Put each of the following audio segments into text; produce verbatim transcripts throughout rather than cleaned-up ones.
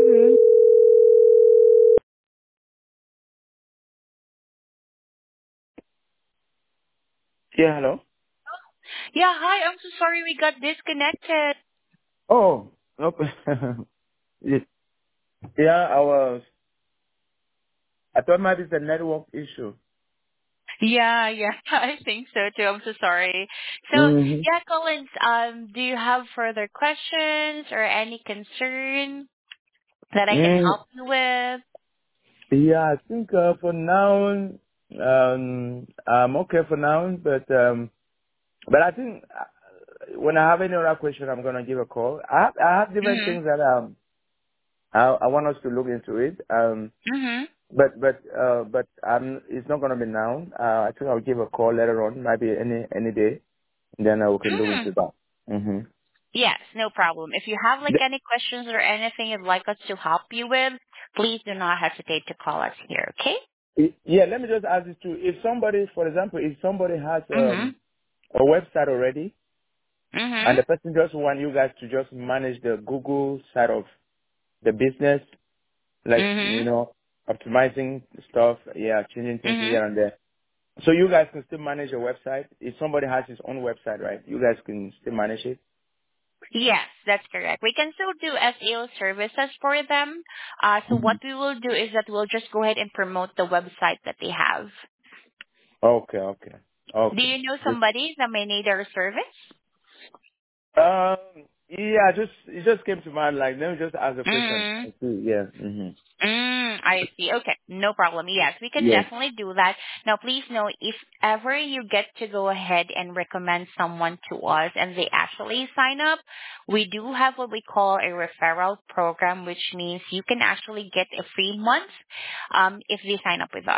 Mm-hmm. Yeah, hello? Yeah, hi. I'm so sorry we got disconnected. Oh, nope. Yes. Yeah, I was, I thought maybe it's a network issue. Yeah, yeah, I think so too. I'm so sorry. So, Mm-hmm. yeah, Collins, um, do you have further questions or any concern that I can Mm, help you with? yeah, I think uh, for now, um, I'm okay for now, but um, but I think uh, when I have any other question, I'm gonna give a call. I have, I have different Mhm. things that um I, I want us to look into it. Um, Mhm. but but uh, but um, it's not gonna be now. Uh, I think I'll give a call later on, maybe any any day, then uh, we can look Mm. into that. Mm-hmm. Yes, no problem. If you have like any questions or anything you'd like us to help you with, please do not hesitate to call us here, okay? Y- Yeah, let me just ask this too. If somebody, for example, if somebody has Mhm. um, a website already and Mhm. the person just want you guys to just manage the Google side of the business, like, you Mhm. know, optimizing stuff, yeah, changing things Mhm. here and there. So you guys can still manage your website. If somebody has his own website, right, you guys can still manage it? Yes, that's correct. We can still do S E O services for them. Uh, so hmm what we will do is that we'll just go ahead and promote the website that they have. Okay, okay, Do okay. you know Just, somebody that may need our service? um, yeah, just, it just came to mind, like, let me just ask a question. Mm. I see, yeah, hmm Mm, I see. Okay, no problem. Yes, we can Yes. definitely do that. Now, please know if ever you get to go ahead and recommend someone to us and they actually sign up, we do have what we call a referral program, which means you can actually get a free month um, if they sign up with us.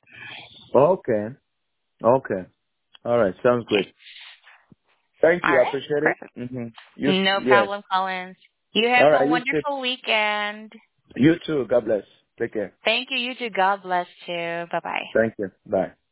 Okay, okay. All right. Sounds Yes. great. Thank All you. I right. appreciate it. Perfect. hmm You, No yes. problem, Collins. You have All a right. You too. wonderful weekend. You too. God bless. Take care. Thank you. You too. God bless you. Bye bye. Thank you. Bye.